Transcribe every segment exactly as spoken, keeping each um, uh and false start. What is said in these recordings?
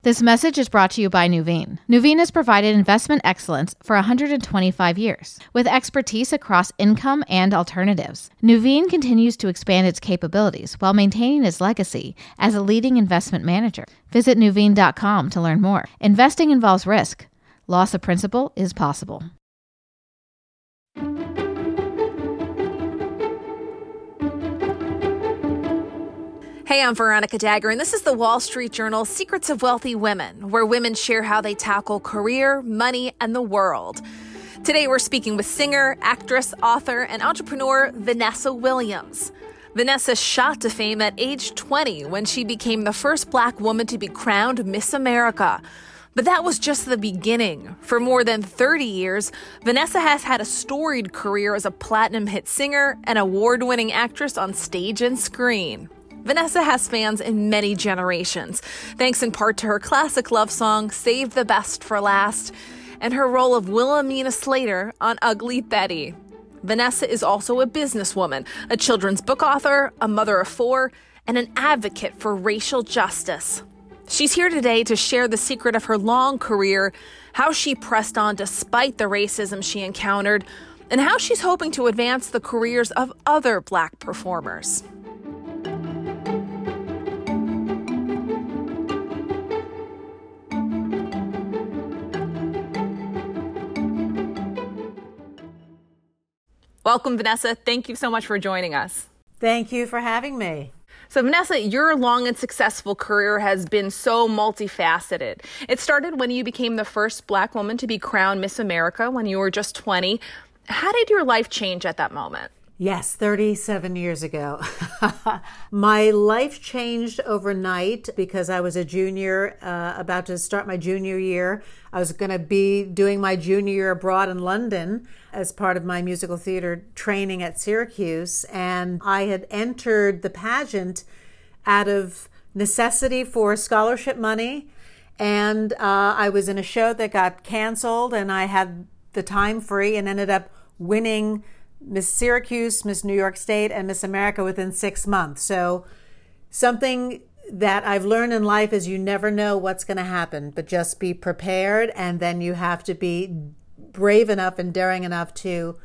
This message is brought to you by Nuveen. Nuveen has provided investment excellence for one hundred twenty-five years, with expertise across income and alternatives. Nuveen continues to expand its capabilities while maintaining its legacy as a leading investment manager. Visit Nuveen dot com to learn more. Investing involves risk. Loss of principal is possible. Hey, I'm Veronica Dagger, and this is the Wall Street Journal Secrets of Wealthy Women, where women share how they tackle career, money, and the world. Today, we're speaking with singer, actress, author, and entrepreneur Vanessa Williams. Vanessa shot to fame at age twenty when she became the first Black woman to be crowned Miss America. But that was just the beginning. For more than thirty years, Vanessa has had a storied career as a platinum hit singer and award-winning actress on stage and screen. Vanessa has fans in many generations, thanks in part to her classic love song, Save the Best for Last, and her role of Wilhelmina Slater on Ugly Betty. Vanessa is also a businesswoman, a children's book author, a mother of four, and an advocate for racial justice. She's here today to share the secret of her long career, how she pressed on despite the racism she encountered, and how she's hoping to advance the careers of other Black performers. Welcome, Vanessa. Thank you so much for joining us. Thank you for having me. So, Vanessa, your long and successful career has been so multifaceted. It started when you became the first Black woman to be crowned Miss America when you were just twenty. How did your life change at that moment? Yes, thirty-seven years ago. My life changed overnight because I was a junior, uh, about to start my junior year. I was going to be doing my junior year abroad in London as part of my musical theater training at Syracuse. And I had entered the pageant out of necessity for scholarship money. And uh, I was in a show that got canceled, and I had the time free and ended up winning Miss Syracuse, Miss New York State, and Miss America within six months. So something that I've learned in life is you never know what's going to happen, but just be prepared, and then you have to be brave enough and daring enough to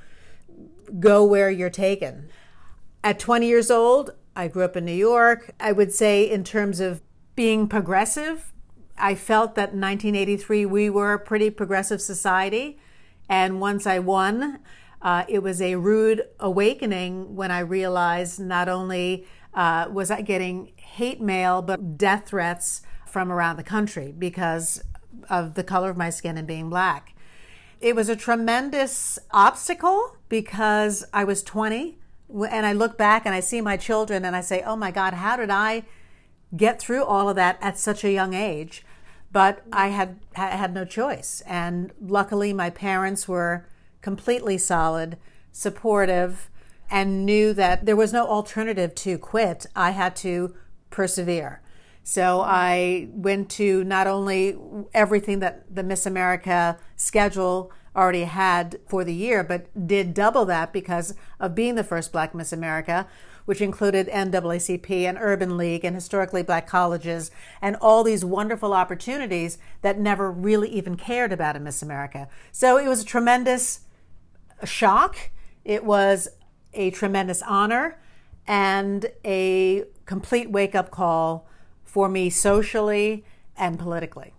go where you're taken. At twenty years old, I grew up in New York. I would say in terms of being progressive, I felt that in nineteen eighty-three we were a pretty progressive society. And once I won, Uh, it was a rude awakening when I realized not only uh, was I getting hate mail, but death threats from around the country because of the color of my skin and being Black. It was a tremendous obstacle because I was twenty, and I look back and I see my children and I say, oh my God, how did I get through all of that at such a young age? But I had, I had no choice. And luckily my parents were completely solid, supportive, and knew that there was no alternative to quit. I had to persevere. So I went to not only everything that the Miss America schedule already had for the year, but did double that because of being the first Black Miss America, which included N double A C P and Urban League and historically Black colleges and all these wonderful opportunities that never really even cared about a Miss America. So it was a tremendous a shock. It was a tremendous honor and a complete wake-up call for me socially and politically.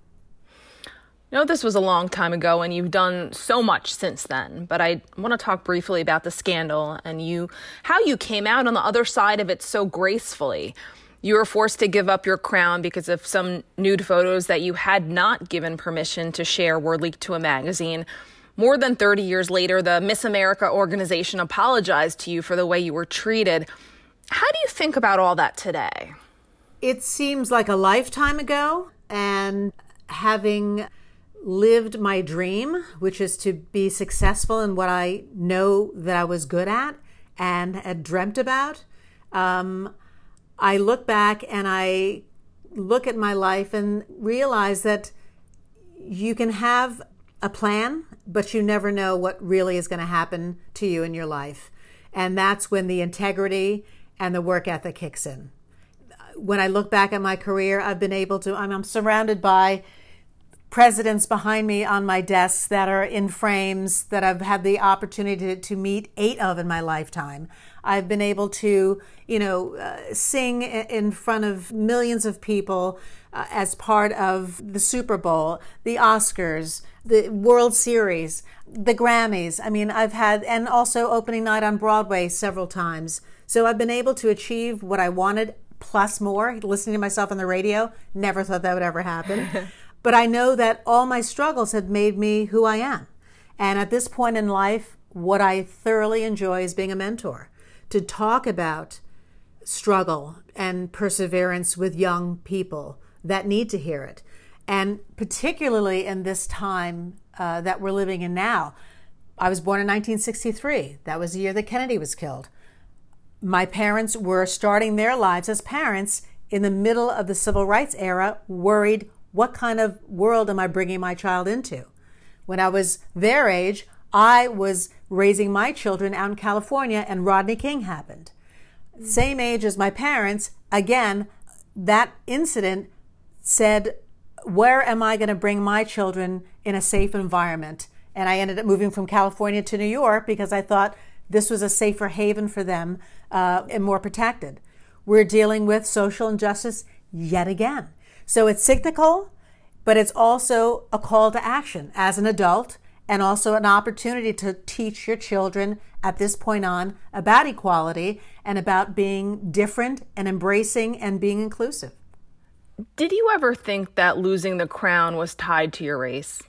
I know this was a long time ago and you've done so much since then, but I want to talk briefly about the scandal and you, how you came out on the other side of it so gracefully. You were forced to give up your crown because of some nude photos that you had not given permission to share were leaked to a magazine. More than thirty years later, the Miss America organization apologized to you for the way you were treated. How do you think about all that today? It seems like a lifetime ago, and having lived my dream, which is to be successful in what I know that I was good at and had dreamt about, um, I look back and I look at my life and realize that you can have a plan, but you never know what really is going to happen to you in your life. And that's when the integrity and the work ethic kicks in. when I look back at my career, I've been able to, I'm, I'm surrounded by presidents behind me on my desk that are in frames that I've had the opportunity to, to meet eight of in my lifetime. I've been able to, you know, uh, sing in front of millions of people uh, as part of the Super Bowl, the Oscars, the World Series, the Grammys. I mean, I've had, and also opening night on Broadway several times. So I've been able to achieve what I wanted plus more. Listening to myself on the radio, never thought that would ever happen. But I know that all my struggles have made me who I am. And at this point in life, what I thoroughly enjoy is being a mentor, to talk about struggle and perseverance with young people that need to hear it. And particularly in this time uh, that we're living in now. I was born in nineteen sixty-three. That was the year that Kennedy was killed. My parents were starting their lives as parents in the middle of the civil rights era, worried, what kind of world am I bringing my child into? When I was their age, I was raising my children out in California and Rodney King happened. Same age as my parents. Again, that incident said, where am I going to bring my children in a safe environment? And I ended up moving from California to New York because I thought this was a safer haven for them uh, and more protected. We're dealing with social injustice yet again. So it's cyclical, but it's also a call to action as an adult and also an opportunity to teach your children at this point on about equality and about being different and embracing and being inclusive. Did you ever think that losing the crown was tied to your race?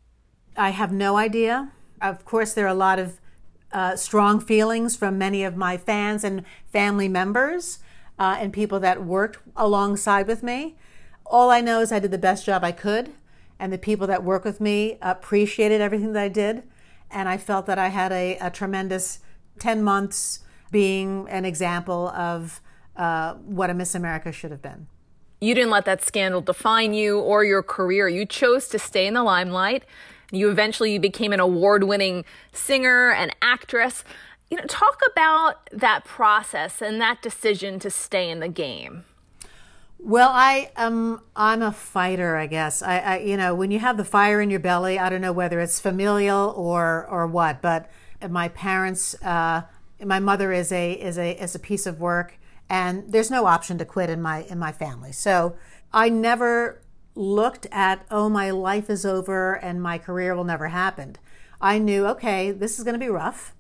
I have no idea. Of course, there are a lot of uh, strong feelings from many of my fans and family members uh, and people that worked alongside with me. All I know is I did the best job I could, and the people that work with me appreciated everything that I did, and I felt that I had a, a tremendous ten months being an example of uh, what a Miss America should have been. You didn't let that scandal define you or your career. You chose to stay in the limelight. You eventually became an award-winning singer and actress. You know, talk about that process and that decision to stay in the game. Well, I um I'm a fighter, I guess. I, I you know, when you have the fire in your belly, I don't know whether it's familial or or what, but my parents, uh, my mother is a is a is a piece of work, and there's no option to quit in my in my family. So I never looked at, oh, my life is over and my career will never happen. I knew, okay, this is going to be rough,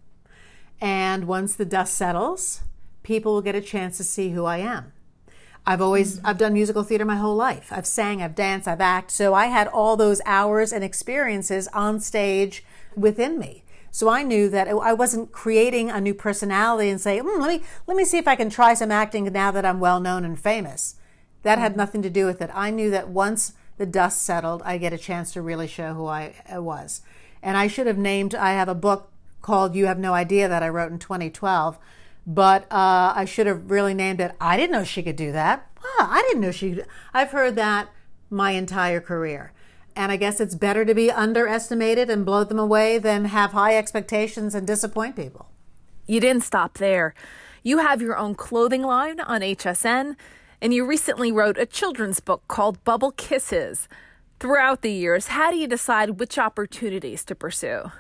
and once the dust settles, people will get a chance to see who I am. I've always, mm-hmm. I've done musical theater my whole life. I've sang, I've danced, I've acted. So I had all those hours and experiences on stage within me. So I knew that I wasn't creating a new personality and say, mm, let me, let me see if I can try some acting now that I'm well known and famous. That had nothing to do with it. I knew that once the dust settled, I'd get a chance to really show who I was. And I should have named, I have a book called You Have No Idea that I wrote in twenty twelve. But uh, I should have really named it, I didn't know she could do that. Ah, I didn't know she could. I've heard that my entire career. And I guess it's better to be underestimated and blow them away than have high expectations and disappoint people. You didn't stop there. You have your own clothing line on H S N, and you recently wrote a children's book called Bubble Kisses. Throughout the years, how do you decide which opportunities to pursue?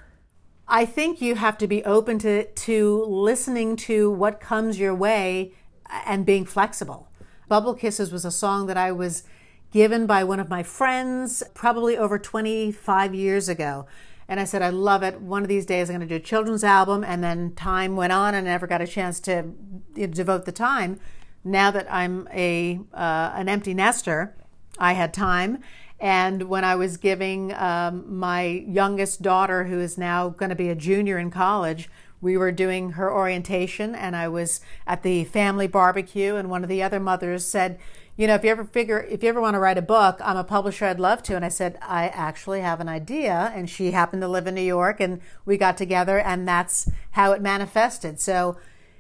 I think you have to be open to, to listening to what comes your way and being flexible. Bubble Kisses was a song that I was given by one of my friends probably over twenty-five years ago. And I said, I love it. One of these days I'm going to do a children's album. And then time went on and I never got a chance to you know, devote the time. Now that I'm a uh, an empty nester, I had time. And when I was giving um, my youngest daughter, who is now going to be a junior in college, we were doing her orientation, and I was at the family barbecue, and one of the other mothers said, you know, if you ever figure, if you ever want to write a book, I'm a publisher, I'd love to. And I said, I actually have an idea. And she happened to live in New York, and we got together, and that's how it manifested. So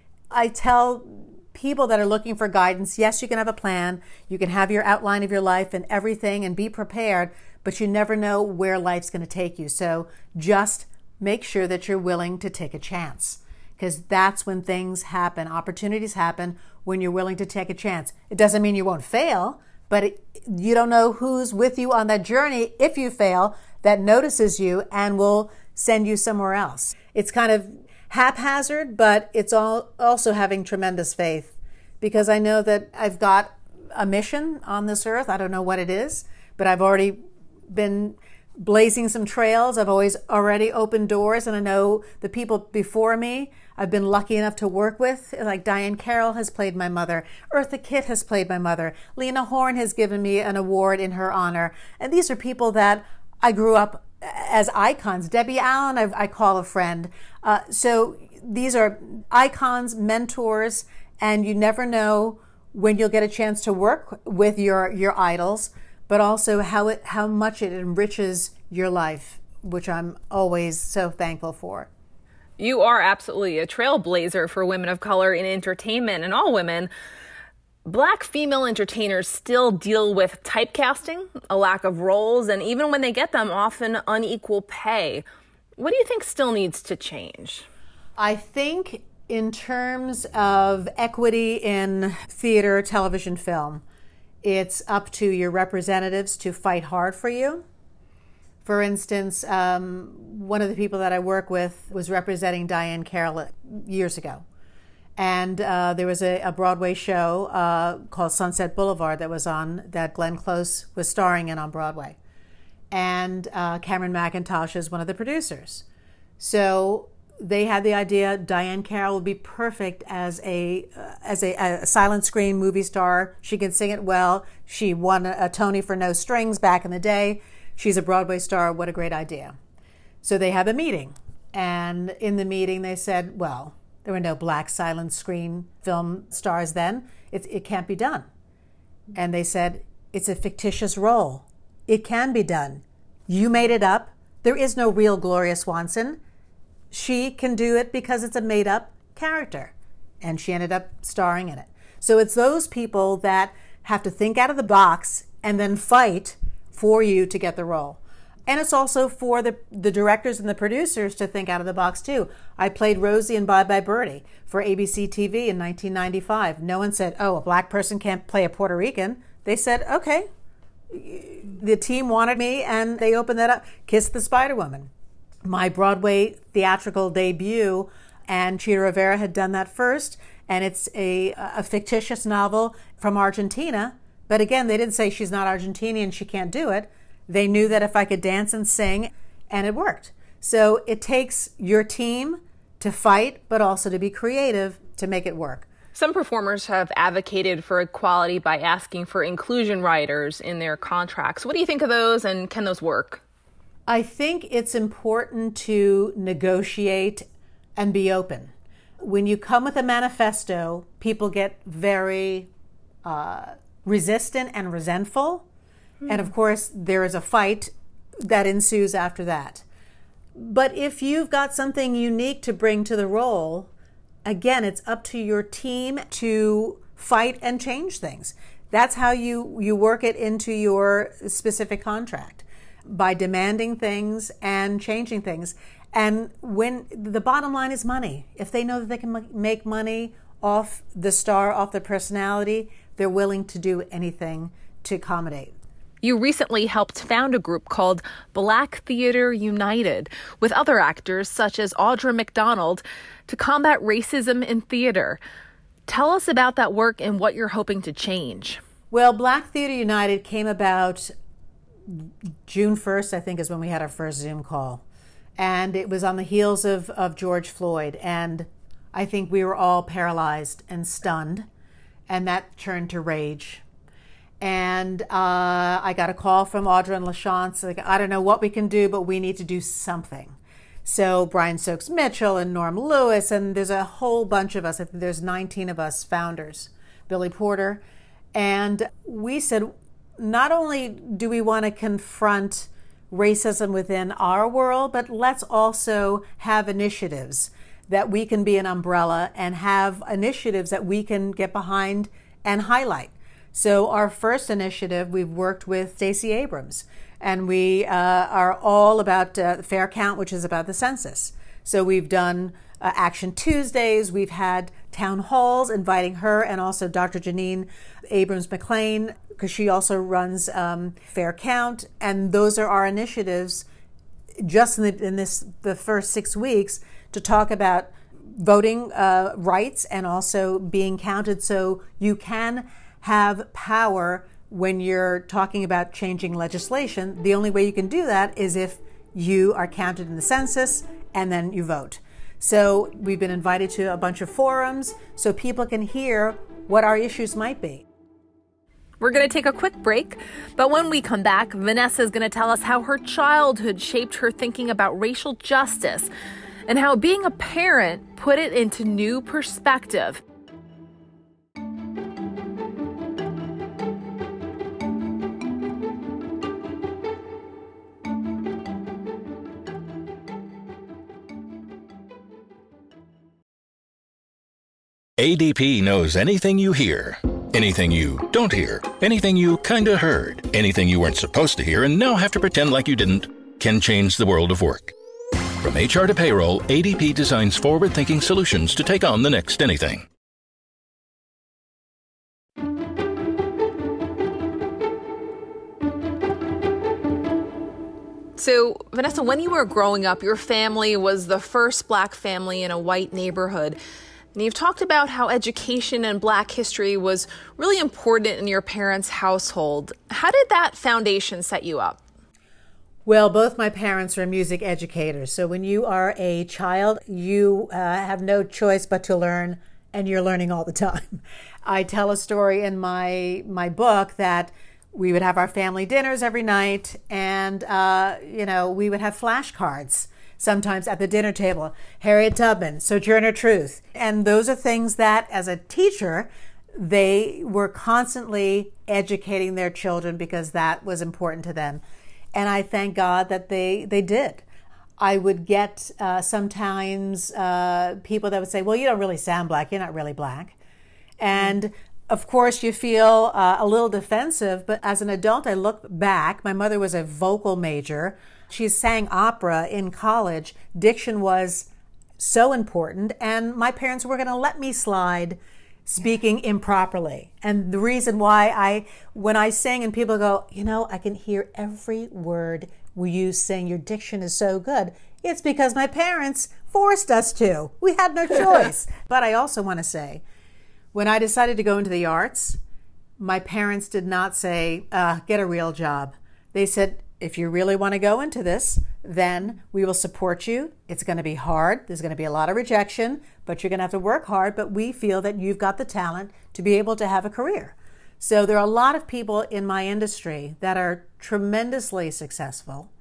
I tell people that are looking for guidance, yes, you can have a plan, you can have your outline of your life and everything and be prepared, but you never know where life's going to take you. So just make sure that you're willing to take a chance, because that's when things happen. Opportunities happen when you're willing to take a chance. It doesn't mean you won't fail, but it, you don't know who's with you on that journey if you fail that notices you and will send you somewhere else. It's kind of haphazard, but it's all also having tremendous faith, because I know that I've got a mission on this earth. I don't know what it is, but I've already been blazing some trails. I've always already opened doors, and I know the people before me I've been lucky enough to work with, like Diane Carroll has played my mother, Eartha Kitt has played my mother, Lena Horne has given me an award in her honor, and these are people that I grew up as icons. Debbie Allen, I, I call a friend. Uh, so these are icons, mentors, and you never know when you'll get a chance to work with your, your idols, but also how it how much it enriches your life, which I'm always so thankful for. You are absolutely a trailblazer for women of color in entertainment, and all women. Black female entertainers still deal with typecasting, a lack of roles, and even when they get them, often unequal pay. What do you think still needs to change? I think in terms of equity in theater, television, film, it's up to your representatives to fight hard for you. For instance, um, one of the people that I work with was representing Diane Carroll years ago. And uh, there was a, a Broadway show uh, called Sunset Boulevard that was on, that Glenn Close was starring in on Broadway. And uh, Cameron McIntosh is one of the producers. So they had the idea Diane Carroll would be perfect as a uh, as a, a silent screen movie star. She can sing it well. She won a, a Tony for No Strings back in the day. She's a Broadway star. What a great idea. So they have a meeting. And in the meeting they said, well, there were no black silent screen film stars then. It, it can't be done. And they said, it's a fictitious role. It can be done. You made it up. There is no real Gloria Swanson. She can do it because it's a made-up character. And she ended up starring in it. So it's those people that have to think out of the box and then fight for you to get the role. And it's also for the, the directors and the producers to think out of the box too. I played Rosie in Bye Bye Birdie for A B C T V in nineteen ninety-five. No one said, oh, a black person can't play a Puerto Rican. They said, okay. The team wanted me and they opened that up. Kiss the Spider-Woman. My Broadway theatrical debut, and Chita Rivera had done that first, and it's a, a fictitious novel from Argentina. But again, they didn't say she's not Argentinian, she can't do it. They knew that if I could dance and sing, and it worked. So it takes your team to fight, but also to be creative to make it work. Some performers have advocated for equality by asking for inclusion riders in their contracts. What do you think of those, and can those work? I think it's important to negotiate and be open. When you come with a manifesto, people get very uh, resistant and resentful. And of course, there is a fight that ensues after that. But if you've got something unique to bring to the role, again, it's up to your team to fight and change things. That's how you, you work it into your specific contract, by demanding things and changing things. And when the bottom line is money, if they know that they can make money off the star, off the personality, they're willing to do anything to accommodate. You recently helped found a group called Black Theater United with other actors such as Audra McDonald to combat racism in theater. Tell us about that work and what you're hoping to change. Well, Black Theater United came about June first, I think, is when we had our first Zoom call. And it was on the heels of, of George Floyd. And I think we were all paralyzed and stunned. And that turned to rage. And uh, I got a call from Audra and LaChance, like, I don't know what we can do, but we need to do something. So Brian Stokes Mitchell and Norm Lewis, and there's a whole bunch of us. I think there's nineteen of us founders, Billy Porter. And we said, not only do we want to confront racism within our world, but let's also have initiatives that we can be an umbrella and have initiatives that we can get behind and highlight. So our first initiative, we've worked with Stacey Abrams, and we uh, are all about uh, Fair Count, which is about the census. So we've done uh, Action Tuesdays. We've had town halls inviting her and also Doctor Janine Abrams-McLean, because she also runs um, Fair Count. And those are our initiatives just in, the, in this the first six weeks to talk about voting uh, rights and also being counted, so you can have power when you're talking about changing legislation. The only way you can do that is if you are counted in the census and then you vote. So we've been invited to a bunch of forums so people can hear what our issues might be. We're going to take a quick break, but when we come back, Vanessa is going to tell us how her childhood shaped her thinking about racial justice and how being a parent put it into new perspective. A D P knows anything you hear, anything you don't hear, anything you kinda heard, anything you weren't supposed to hear and now have to pretend like you didn't, can change the world of work. From H R to payroll, A D P designs forward-thinking solutions to take on the next anything. So, Vanessa, when you were growing up, your family was the first Black family in a white neighborhood. And you've talked about how education and Black history was really important in your parents' household. How did that foundation set you up? Well, both my parents are music educators. So when you are a child, you uh, have no choice but to learn, and you're learning all the time. I tell a story in my my book that we would have our family dinners every night, and uh, you know, we would have flashcards sometimes at the dinner table. Harriet Tubman, Sojourner Truth. And those are things that, as a teacher, they were constantly educating their children because that was important to them. And I thank God that they, they did. I would get uh, sometimes uh, people that would say, well, you don't really sound Black. You're not really Black. And of course, you feel uh, a little defensive. But as an adult, I look back. My mother was a vocal major. She sang opera in college. Diction was so important. And my parents were going to let me slide speaking improperly. And the reason why I, when I sing and people go, you know, I can hear every word you sing, your diction is so good. It's because my parents forced us to. We had no choice. But I also want to say, when I decided to go into the arts, my parents did not say, uh, get a real job. They said, if you really want to go into this, then we will support you. It's going to be hard. There's going to be a lot of rejection, but you're going to have to work hard. But we feel that you've got the talent to be able to have a career. So there are a lot of people in my industry that are tremendously successful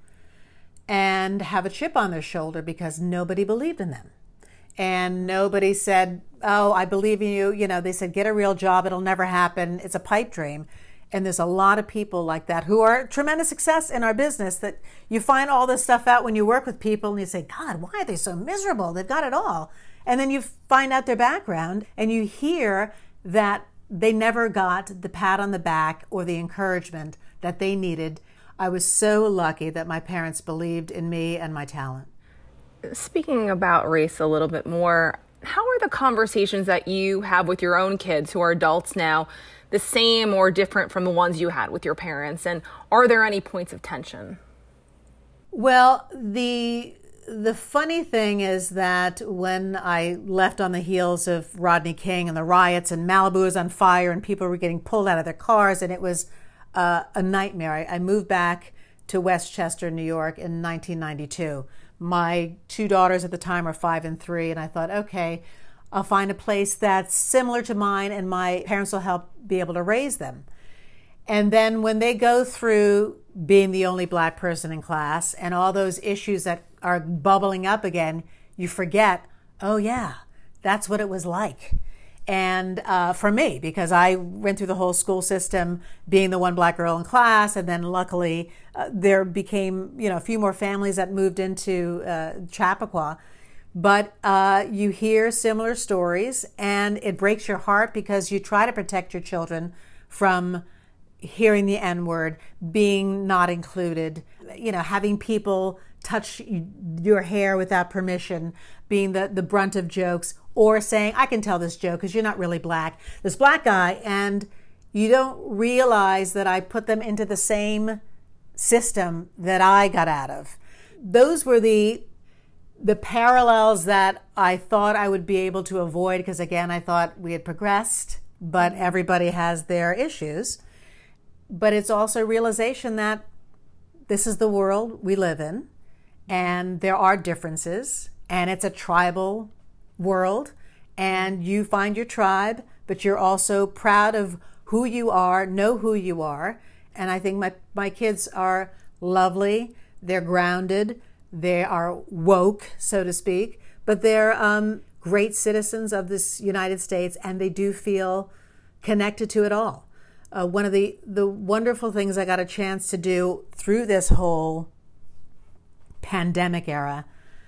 and have a chip on their shoulder because nobody believed in them. And nobody said, oh, I believe in you. You know, they said, get a real job. It'll never happen. It's a pipe dream. And there's a lot of people like that who are tremendous success in our business that you find all this stuff out when you work with people and you say, God, why are they so miserable? They've got it all. And then you find out their background and you hear that they never got the pat on the back or the encouragement that they needed. I was so lucky that my parents believed in me and my talent. Speaking about race a little bit more, how are the conversations that you have with your own kids who are adults now the same or different from the ones you had with your parents? And are there any points of tension? Well, the the funny thing is that when I left on the heels of Rodney King and the riots and Malibu was on fire and people were getting pulled out of their cars and it was uh, a nightmare. I, I moved back to Westchester, New York in nineteen ninety-two. My two daughters at the time are five and three, and I thought, okay, I'll find a place that's similar to mine and my parents will help be able to raise them. And then when they go through being the only Black person in class and all those issues that are bubbling up again, you forget, oh yeah, that's what it was like. And uh, for me, because I went through the whole school system being the one Black girl in class, and then luckily uh, there became, you know, a few more families that moved into uh, Chappaqua. But uh, you hear similar stories, and it breaks your heart because you try to protect your children from hearing the N-word, being not included, you know, having people touch your hair without permission, being the, the brunt of jokes, or saying, I can tell this joke because you're not really black. This black guy, and you don't realize that I put them into the same system that I got out of. Those were the the parallels that I thought I would be able to avoid, because again, I thought we had progressed, but everybody has their issues. But it's also realization that this is the world we live in, and there are differences, and it's a tribal world, and you find your tribe, but you're also proud of who you are, know who you are. And I think my, my kids are lovely, they're grounded, they are woke, so to speak, but they're um, great citizens of this United States, and they do feel connected to it all. Uh, one of the, the wonderful things I got a chance to do through this whole pandemic era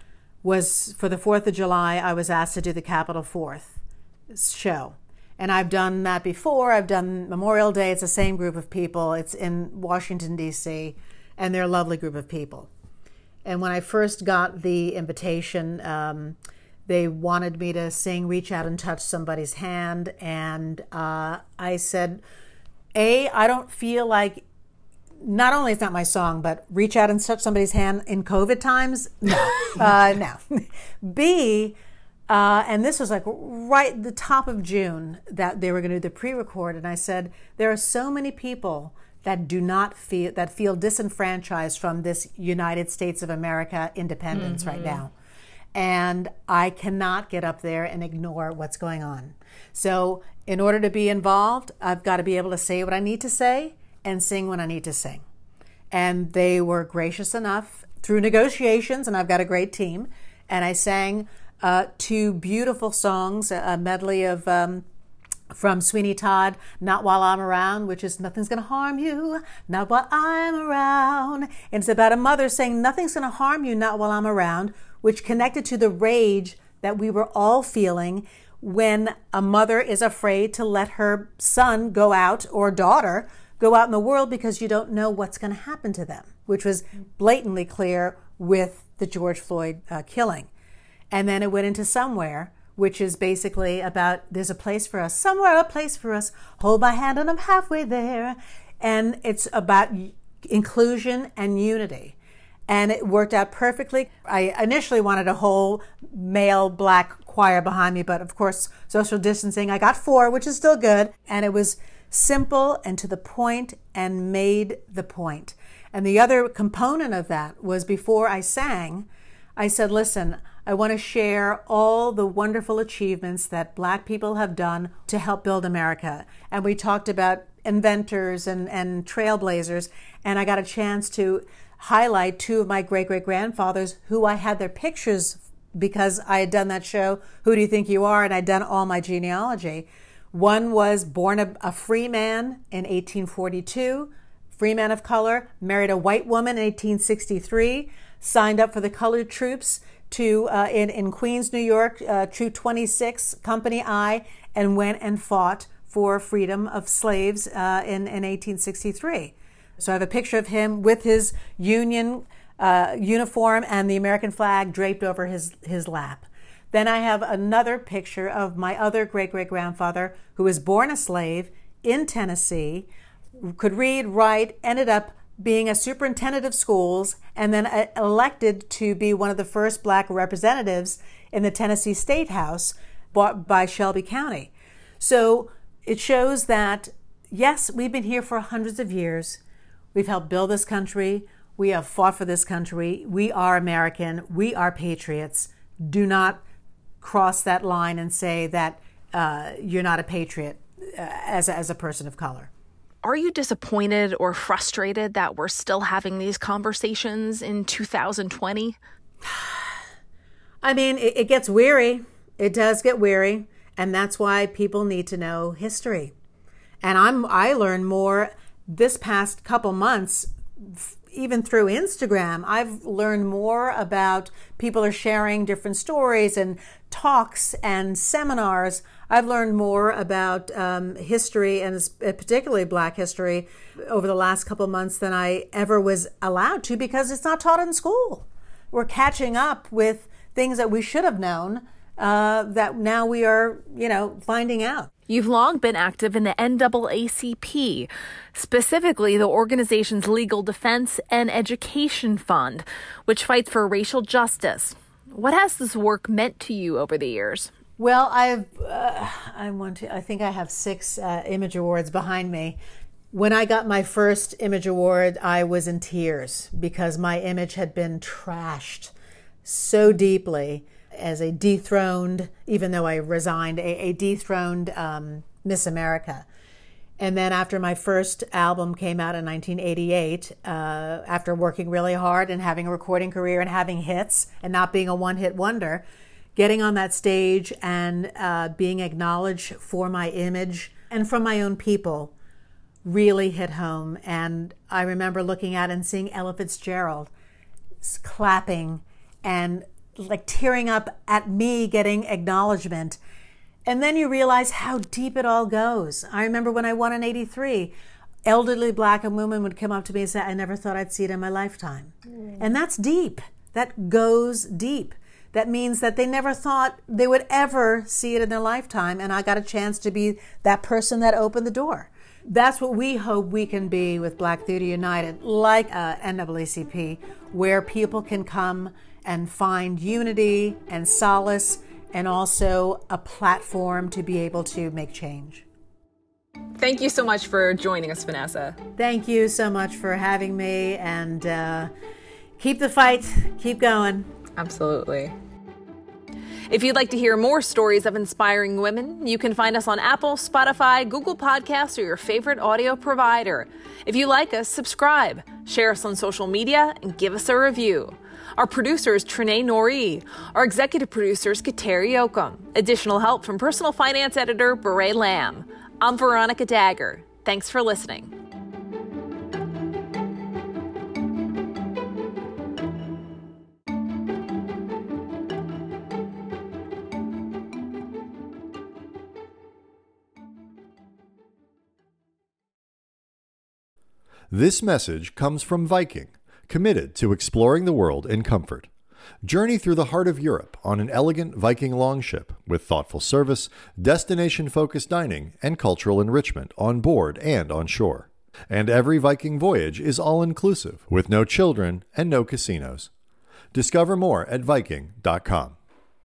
was, for the fourth of July, I was asked to do the Capitol Fourth show. And I've done that before. I've done Memorial Day. It's the same group of people. It's in Washington, D C, and they're a lovely group of people. And when I first got the invitation, um, they wanted me to sing Reach Out and Touch Somebody's Hand. And uh, I said, A, I don't feel like, not only it's not my song, but reach out and touch somebody's hand in COVID times? No. uh, no. B, uh, and this was like right at the top of June that they were going to do the pre-record. And I said, there are so many people that do not feel, that feel disenfranchised from this United States of America independence mm-hmm. right now. And I cannot get up there and ignore what's going on. So in order to be involved, I've got to be able to say what I need to say and sing when I need to sing. And they were gracious enough through negotiations, and I've got a great team, and I sang uh, two beautiful songs, a medley of um, from Sweeney Todd, Not While I'm Around, which is Nothing's Gonna Harm You, Not While I'm Around. And it's about a mother saying, nothing's gonna harm you, not while I'm around, which connected to the rage that we were all feeling when a mother is afraid to let her son go out, or daughter go out in the world, because you don't know what's going to happen to them, which was blatantly clear with the George Floyd uh, killing. And then it went into Somewhere, which is basically about, there's a place for us, somewhere a place for us, hold my hand and I'm halfway there. And it's about inclusion and unity. And it worked out perfectly. I initially wanted a whole male black choir behind me, but of course, social distancing, I got four, which is still good. And it was simple and to the point and made the point. And the other component of that was, before I sang, I said, listen, I want to share all the wonderful achievements that Black people have done to help build America. And we talked about inventors and, and trailblazers, and I got a chance to highlight two of my great-great-grandfathers who I had their pictures, because I had done that show, Who Do You Think You Are? And I'd done all my genealogy. One was born a, a free man in eighteen forty-two, free man of color, married a white woman in eighteen sixty-three, signed up for the colored troops to uh, in, in Queens, New York, uh, Troop twenty-six, Company I, and went and fought for freedom of slaves uh, in, in eighteen sixty-three. So I have a picture of him with his Union uh, uniform and the American flag draped over his, his lap. Then I have another picture of my other great-great-grandfather, who was born a slave in Tennessee, could read, write, ended up being a superintendent of schools, and then elected to be one of the first Black representatives in the Tennessee State House bought by Shelby County. So it shows that, yes, we've been here for hundreds of years. We've helped build this country. We have fought for this country. We are American. We are patriots. Do not cross that line and say that uh, you're not a patriot uh, as, a, as a person of color. Are you disappointed or frustrated that we're still having these conversations in two thousand twenty? I mean, it, it gets weary. It does get weary. And that's why people need to know history. And I'm I learned more this past couple months, even through Instagram. I've learned more about, people are sharing different stories and talks and seminars. I've learned more about um, history, and particularly Black history, over the last couple months than I ever was allowed to, because it's not taught in school. We're catching up with things that we should have known uh, that now we are, you know, finding out. You've long been active in the N double A C P, specifically the organization's Legal Defense and Education Fund, which fights for racial justice. What has this work meant to you over the years? Well, I've uh, I want to. I think I have six uh, Image Awards behind me. When I got my first Image Award, I was in tears because my image had been trashed so deeply as a dethroned, even though I resigned, a, a dethroned um, Miss America. And then after my first album came out in nineteen eighty-eight, uh, after working really hard and having a recording career and having hits and not being a one-hit wonder, getting on that stage and uh, being acknowledged for my image and from my own people really hit home. And I remember looking at and seeing Ella Fitzgerald clapping and like tearing up at me getting acknowledgement. And then you realize how deep it all goes. I remember when I won in eighty-three, elderly black women would come up to me and say, I never thought I'd see it in my lifetime. Mm. And that's deep. That goes deep. That means that they never thought they would ever see it in their lifetime. And I got a chance to be that person that opened the door. That's what we hope we can be with Black Theater United, like uh, N double A C P, where people can come and find unity and solace and also a platform to be able to make change. Thank you so much for joining us, Vanessa. Thank you so much for having me, and uh, keep the fight, keep going. Absolutely. If you'd like to hear more stories of inspiring women, you can find us on Apple, Spotify, Google Podcasts, or your favorite audio provider. If you like us, subscribe, share us on social media, and give us a review. Our producer is Trinae Nori. Our executive producer is Kateri Yoakum. Additional help from personal finance editor Beret Lamb. I'm Veronica Dagher. Thanks for listening. This message comes from Viking, committed to exploring the world in comfort. Journey through the heart of Europe on an elegant Viking longship with thoughtful service, destination-focused dining, and cultural enrichment on board and on shore. And every Viking voyage is all-inclusive with no children and no casinos. Discover more at Viking dot com.